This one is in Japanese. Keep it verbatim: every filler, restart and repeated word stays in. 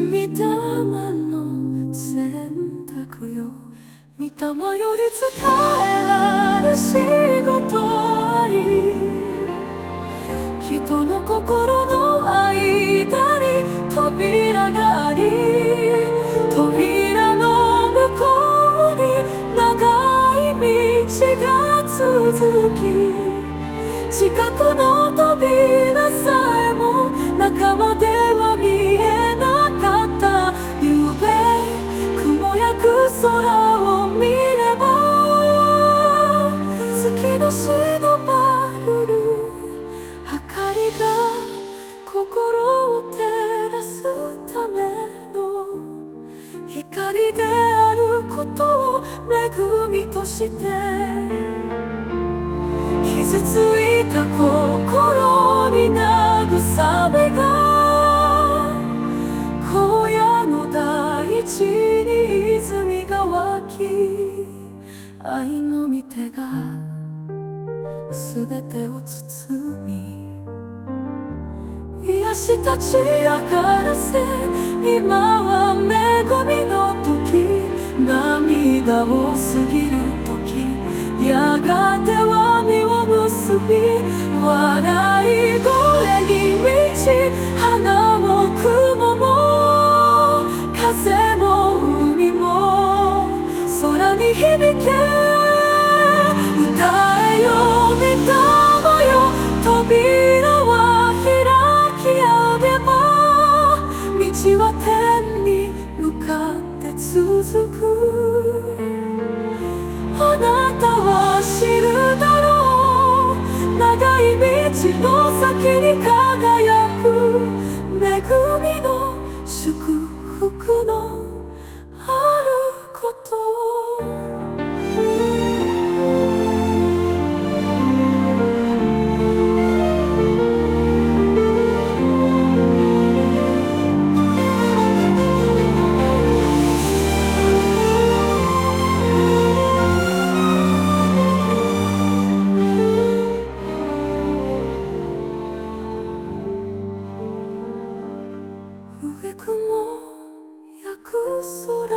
御霊の選択よ。御霊より伝えられる仕事あり、人の心の間に扉があり、扉の向こうに長い道が続き、近くの扉さえも中までは見えなかった。ゆうべ雲やく空を見れば、月の忍ばれる明かりが心を照らすための光であることを恵みとして、傷ついた心に慰めが、荒野の大地に泉が湧き、愛の御手がすべてを包み、癒したち上がらせ、今は恵みの時、涙を過ぎる時、やがては実を結び、笑い声に満ち、花も雲も風も海も空に響け、歌えよ御霊よ。扉は開きあげば、道は天に向かって続く。あなたは知るだろう、長い道の先に輝く恵みの祝福のあることを。上雲焼く空